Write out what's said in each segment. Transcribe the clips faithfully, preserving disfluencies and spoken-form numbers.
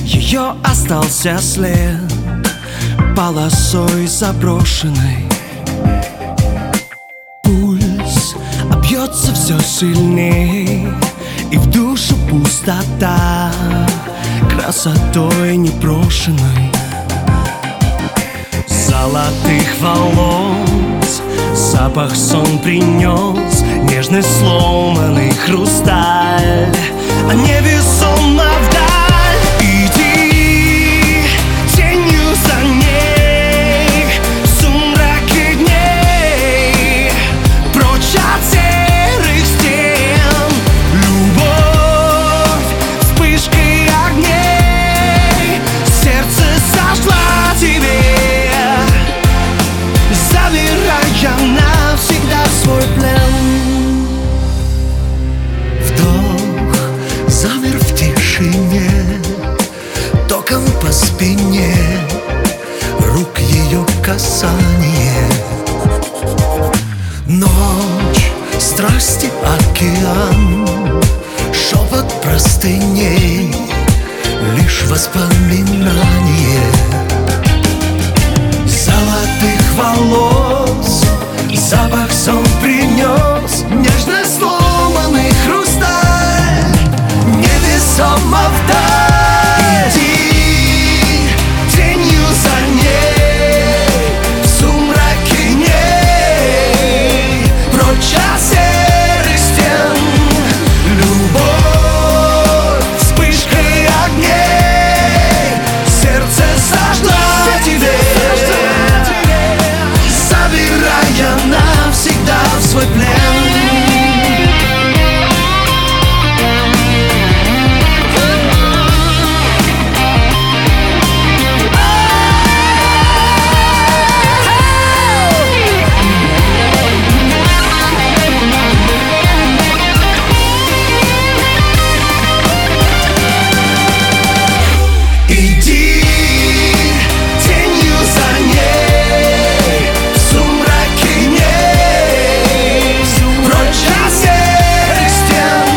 Ее остался след полосой заброшенной. Пульс обьется все сильней, и в душу пустота красотой непрошенной. Золотых волос запах сон принес, нежный сломанный хрусталь, а невесомо вдаль. Иди тенью за ней в сумраке дней, прочь от серых стен. Любовь вспышкой огней, сердце сожгла тебе, забирая навсегда в свой плен. Вдох замер в тишине, током по спине, рук ее касание. Ночь, страсти, океан, шепот простыней, лишь воспоминание. Золотых волос запах сон принес, нежно сломанный хрусталь, невесомо вдаль. Иди тенью за ней в сумраке дней, прочь от серых стен. Любовь вспышкой огней, сердце сожгла тебе, забирая навсегда в свой плен. Иди тенью за ней в сумраке дней, прочь от серых стен.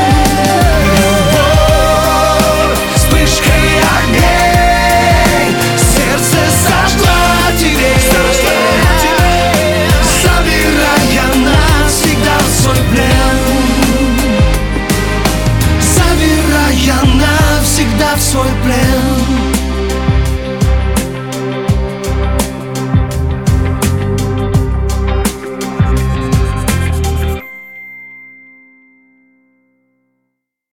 Любовь вспышкой огней, сердце сожгла тебе, забирая навсегда в свой плен, забирая навсегда в свой плен.